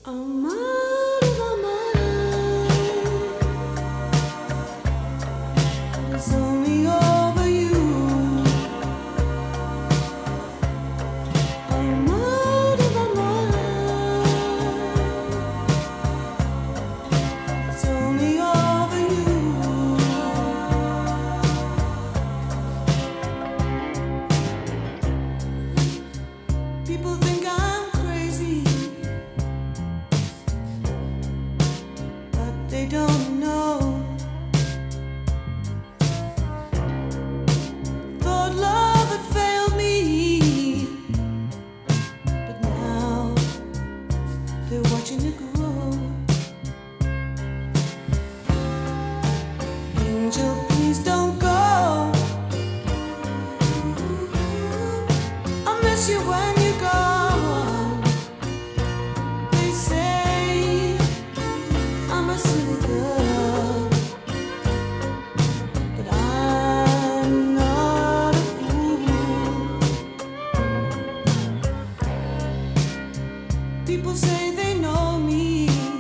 I'm out of my mind. It's only over you. I'm out of my mind. It's only over you. People think I'm crazy, but they don't know. Thought love had failed me, but now they're watching it grow. Angel, please don't go. I miss you when you go. They say I'm a silly girl, but I'm not a fool. People say they know me,